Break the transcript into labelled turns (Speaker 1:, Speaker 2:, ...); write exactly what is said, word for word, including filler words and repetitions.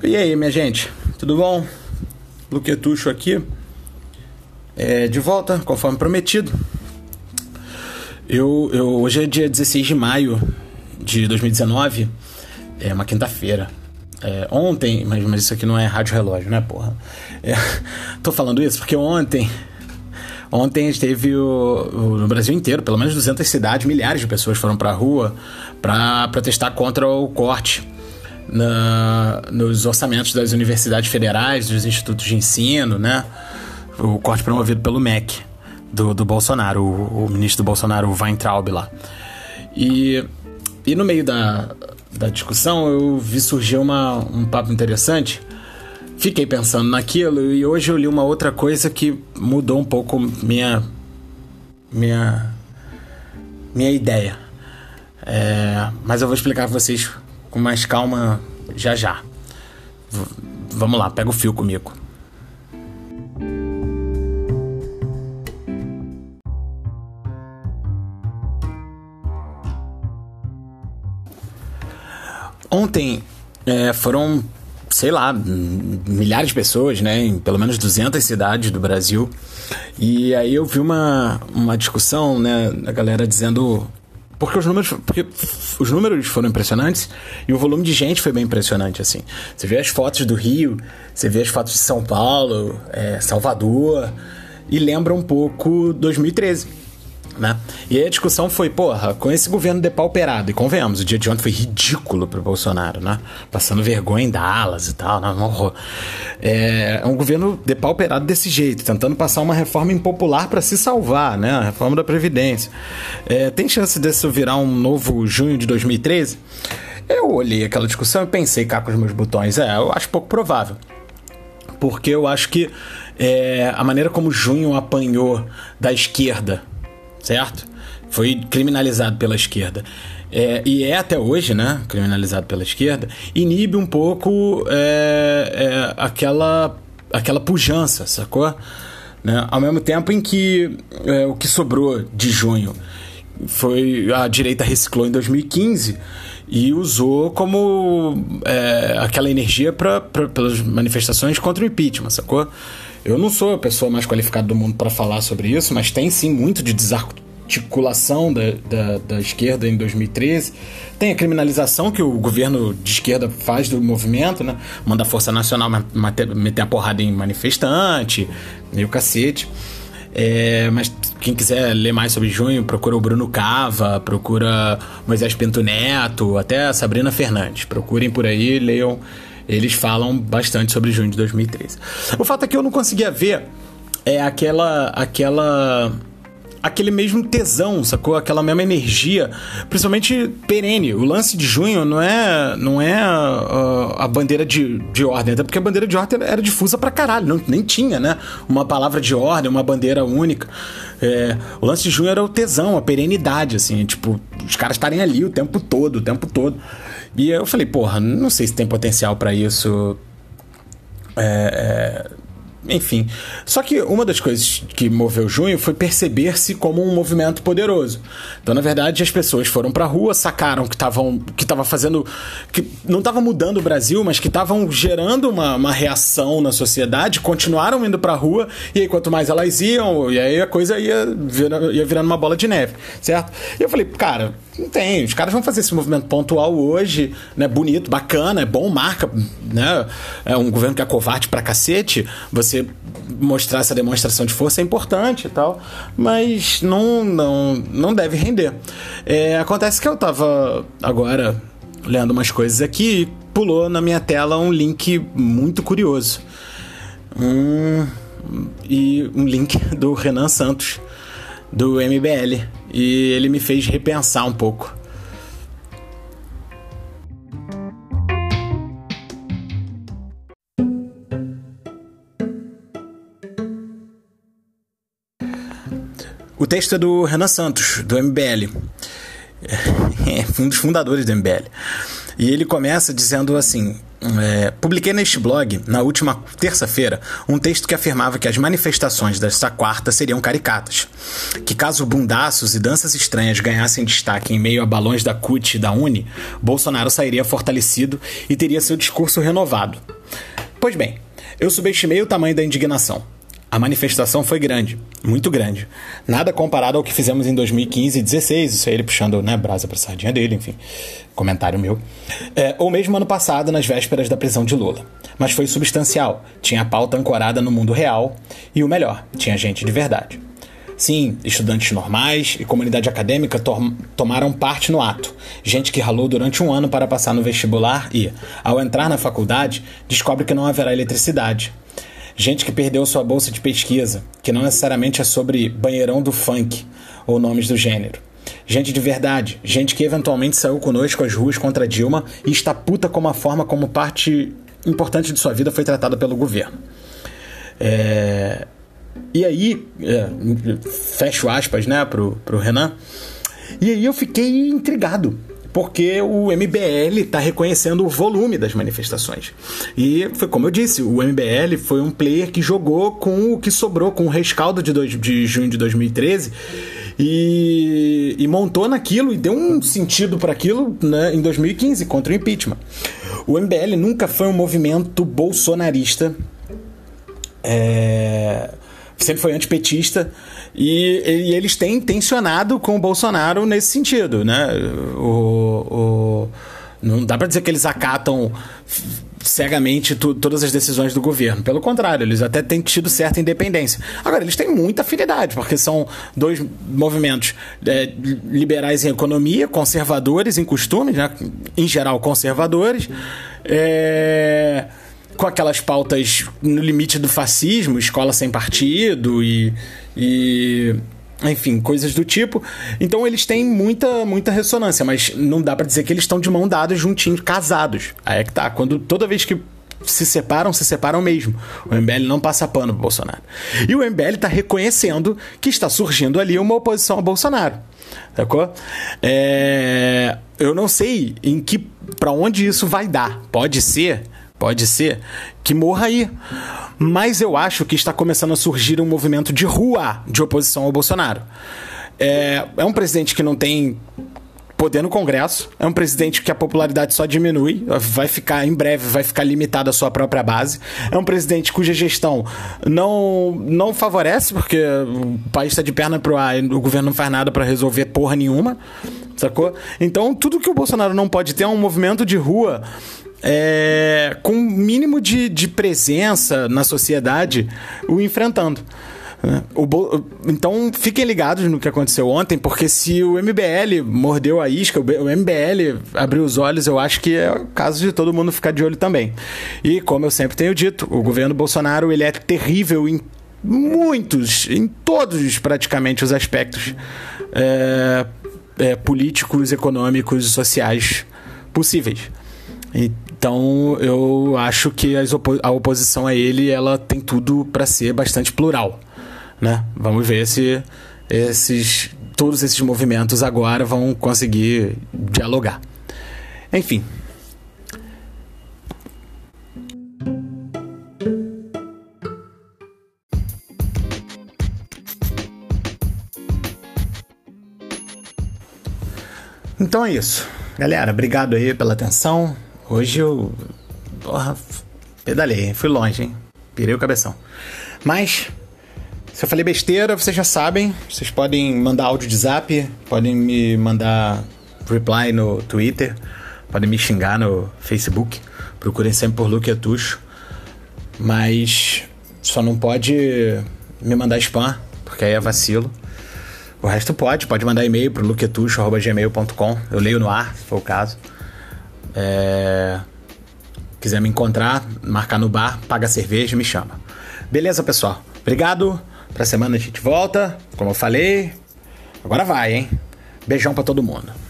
Speaker 1: E aí, minha gente, tudo bom? Luquetucho aqui, é, de volta, conforme prometido. Eu, eu, hoje é dia dezesseis de maio de dois mil e dezenove, é uma quinta-feira. É, ontem, mas, mas isso aqui não é rádio relógio, né, porra? É, tô falando isso porque ontem, ontem teve o, o, no Brasil inteiro, pelo menos duzentas cidades, milhares de pessoas foram pra rua pra protestar contra o corte Na, nos orçamentos das universidades federais, dos institutos de ensino, né? O corte promovido pelo M E C do, do Bolsonaro, o, o ministro do Bolsonaro, o Weintraub lá. E, e no meio da, da discussão eu vi surgir uma, um papo interessante. Fiquei pensando naquilo e hoje eu li uma outra coisa que mudou um pouco minha minha minha ideia. É, mas eu vou explicar pra vocês com mais calma já já. V- vamos lá, pega o fio comigo. Ontem é, foram, sei lá, milhares de pessoas, né, em pelo menos duzentas cidades do Brasil. E aí eu vi uma, uma discussão, né, a galera dizendo... Porque os números, porque os números foram impressionantes e o volume de gente foi bem impressionante, assim. Você vê as fotos do Rio, você vê as fotos de São Paulo, é, Salvador, e lembra um pouco dois mil e treze, né? E aí a discussão foi, porra, com esse governo depauperado, e convenhamos, o dia de ontem foi ridículo pro Bolsonaro, né? Passando vergonha em Dallas e tal, né? Um horror. É, é um governo depauperado desse jeito, tentando passar uma reforma impopular para se salvar, né? A reforma da Previdência. É, tem chance disso virar um novo junho de dois mil e treze? Eu olhei aquela discussão e pensei cá com os meus botões, é, eu acho pouco provável. Porque eu acho que é, a maneira como junho apanhou da esquerda, certo? Foi criminalizado pela esquerda. É, e é até hoje, né? Criminalizado pela esquerda. Inibe um pouco é, é, aquela, aquela pujança, sacou? Né? Ao mesmo tempo em que é, o que sobrou de junho foi... A direita reciclou em dois mil e quinze e usou como é, aquela energia pra, pra, pelas manifestações contra o impeachment, sacou? Eu não sou a pessoa mais qualificada do mundo para falar sobre isso, mas tem sim muito de desarticulação da, da, da esquerda em dois mil e treze. Tem a criminalização que o governo de esquerda faz do movimento, né? Manda a Força Nacional meter, meter a porrada em manifestante e o cacete. É, mas quem quiser ler mais sobre junho, procura o Bruno Cava, procura Moisés Pinto Neto, até a Sabrina Fernandes. Procurem por aí, leiam. Eles falam bastante sobre junho de dois mil e treze. O fato é que eu não conseguia ver é, aquela, aquela, aquele mesmo tesão, sacou? Aquela mesma energia, principalmente perene. O lance de junho não é, não é a, a bandeira de, de ordem, até porque a bandeira de ordem era difusa pra caralho, não, nem tinha, né? Uma palavra de ordem, uma bandeira única. É, o lance de junho era o tesão, a perenidade, assim, tipo, os caras estarem ali o tempo todo, o tempo todo. E eu falei, porra, não sei se tem potencial pra isso. É, é, enfim. Só que uma das coisas que moveu junho foi perceber-se como um movimento poderoso. Então, na verdade, as pessoas foram pra rua, sacaram que estavam que tava fazendo... que não estava mudando o Brasil, mas que estavam gerando uma, uma reação na sociedade, continuaram indo pra rua, e aí quanto mais elas iam, e aí a coisa ia, vira, ia virando uma bola de neve, certo? E eu falei, cara... Não tem, os caras vão fazer esse movimento pontual hoje, né, bonito, bacana, é bom, marca, né, é um governo que é covarde pra cacete, você mostrar essa demonstração de força é importante e tal, mas não, não, não deve render. É, acontece que eu tava agora lendo umas coisas aqui e pulou na minha tela um link muito curioso, um, e um link do Renan Santos, do M B L, e ele me fez repensar um pouco. O texto é do Renan Santos, do M B L, é um dos fundadores do M B L. E ele começa dizendo assim... É, publiquei neste blog, na última terça-feira, um texto que afirmava que as manifestações desta quarta seriam caricatas. Que caso bundaços e danças estranhas ganhassem destaque em meio a balões da C U T e da Uni, Bolsonaro sairia fortalecido e teria seu discurso renovado. Pois bem, eu subestimei o tamanho da indignação. A manifestação foi grande, muito grande. Nada comparado ao que fizemos em dois mil e quinze e dezesseis, isso aí ele puxando, né, brasa pra sardinha dele, enfim, comentário meu. É, ou mesmo ano passado, nas vésperas da prisão de Lula. Mas foi substancial, tinha a pauta ancorada no mundo real e, o melhor, tinha gente de verdade. Sim, estudantes normais e comunidade acadêmica to- tomaram parte no ato. Gente que ralou durante um ano para passar no vestibular e, ao entrar na faculdade, descobre que não haverá eletricidade. Gente que perdeu sua bolsa de pesquisa, que não necessariamente é sobre banheirão do funk ou nomes do gênero. Gente de verdade, gente que eventualmente saiu conosco às ruas contra Dilma e está puta com a forma como parte importante de sua vida foi tratada pelo governo. É... E aí, é, fecho aspas, né, pro, pro Renan, e aí eu fiquei intrigado. Porque o M B L está reconhecendo o volume das manifestações. E foi como eu disse, o M B L foi um player que jogou com o que sobrou, com o rescaldo de, dois, de junho de dois mil e treze e, e montou naquilo e deu um sentido para aquilo, né, em dois mil e quinze, contra o impeachment. O M B L nunca foi um movimento bolsonarista, é... sempre foi antipetista e, e eles têm tensionado com o Bolsonaro nesse sentido, né? O, o, não dá pra dizer que eles acatam cegamente tu, todas as decisões do governo. Pelo contrário, eles até têm tido certa independência. Agora, eles têm muita afinidade, porque são dois movimentos é, liberais em economia, conservadores em costumes, né? Em geral conservadores, é... com aquelas pautas no limite do fascismo, escola sem partido e, e enfim, coisas do tipo. Então eles têm muita, muita ressonância, mas não dá pra dizer que eles estão de mão dadas, juntinhos, casados. Aí é que tá, quando toda vez que se separam, se separam mesmo. O M B L não passa pano pro Bolsonaro. E o M B L tá reconhecendo que está surgindo ali uma oposição ao Bolsonaro. Sacou? É... Eu não sei em que, pra onde isso vai dar. Pode ser... Pode ser que morra aí. Mas eu acho que está começando a surgir um movimento de rua de oposição ao Bolsonaro. É, é um presidente que não tem poder no Congresso. É um presidente que a popularidade só diminui. Vai ficar, em breve, vai ficar limitada à sua própria base. É um presidente cuja gestão não, não favorece, porque o país está de perna pro ar e o governo não faz nada para resolver porra nenhuma. Sacou? Então, tudo que o Bolsonaro não pode ter é um movimento de rua... É, com um mínimo de, de presença na sociedade, o enfrentando. O Bo... Então, fiquem ligados no que aconteceu ontem, porque se o M B L mordeu a isca, o M B L abriu os olhos, eu acho que é o caso de todo mundo ficar de olho também. E, como eu sempre tenho dito, o governo Bolsonaro ele é terrível em muitos, em todos praticamente os aspectos é, é, políticos, econômicos e sociais possíveis. Então, eu acho que as opo- a oposição a ele, ela tem tudo para ser bastante plural, né? Vamos ver se esses, todos esses movimentos agora vão conseguir dialogar. Enfim. Então é isso. Galera, obrigado aí pela atenção. Hoje eu... Porra, pedalei, fui longe, hein? Pirei o cabeção. Mas, se eu falei besteira, vocês já sabem. Vocês podem mandar áudio de zap, podem me mandar reply no Twitter, podem me xingar no Facebook. Procurem sempre por Luque Atucho. Mas só não pode me mandar spam, porque aí é vacilo. O resto pode, pode mandar e-mail pro luquetucho arroba gmail ponto com. Eu leio no ar, se for o caso. É... Quiser me encontrar, marcar no bar, paga cerveja, me chama. Beleza, pessoal? Obrigado. Pra semana a gente volta, como eu falei. Agora vai, hein? Beijão pra todo mundo.